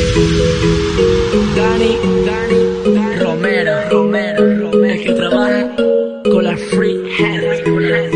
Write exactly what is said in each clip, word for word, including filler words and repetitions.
Dani, Dani, Dani Romero, Romero, Romero, el que trabaja con la free hand.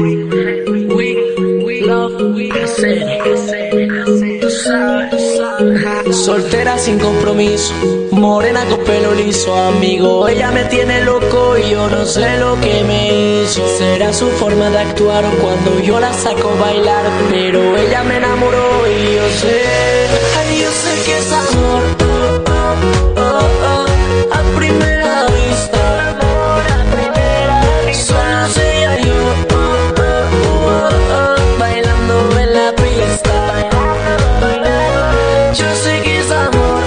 We, we love, we hacer, tú sabes, tú sabes. Soltera sin compromiso, morena con pelo liso, amigo, ella me tiene loco y yo no sé lo que me hizo. Será su forma de actuar o cuando yo la saco a bailar, pero ella me enamoró y yo sé, ay, yo sé que es amor. Oh, oh, oh, oh, a primera vista, amor a primera vista. Solo sé ella y yo, oh, oh, oh, oh, bailando en la pista. Yo sé que es amor.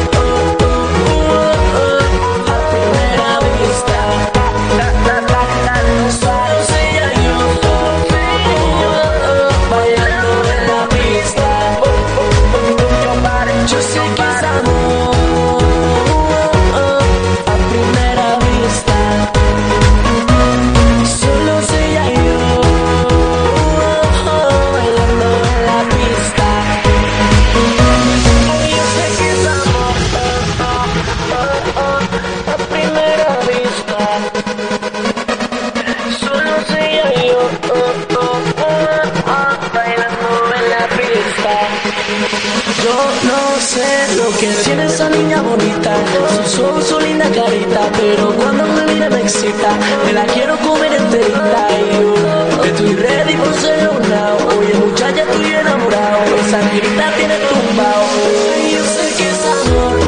Yo no sé lo que tiene esa niña bonita, su ojos, su linda carita, pero cuando me mira me excita, me la quiero comer enterita. Y yo estoy ready por ser una, oye muchacha estoy enamorado, esa negrita tiene tumbao. Y yo sé que es amor.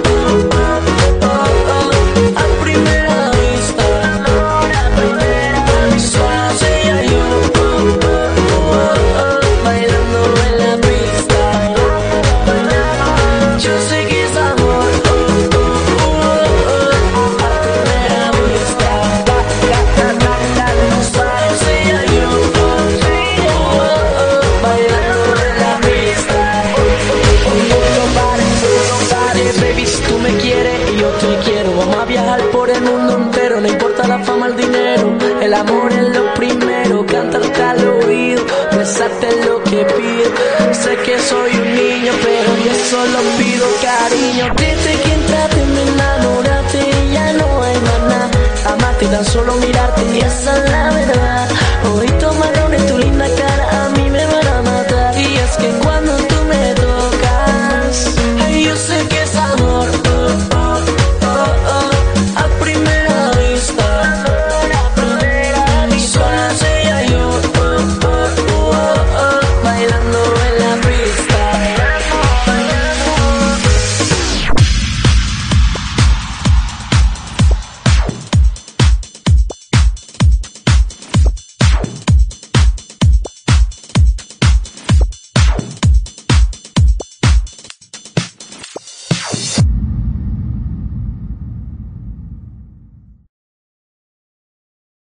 Por el mundo entero, no importa la fama, el dinero, el amor es lo primero, cantarte al oído, besarte es lo que pido. Sé que soy un niño, pero yo solo pido cariño. Desde que entraste me enamoraste y ya no hay más nada. Amaste tan solo mirar.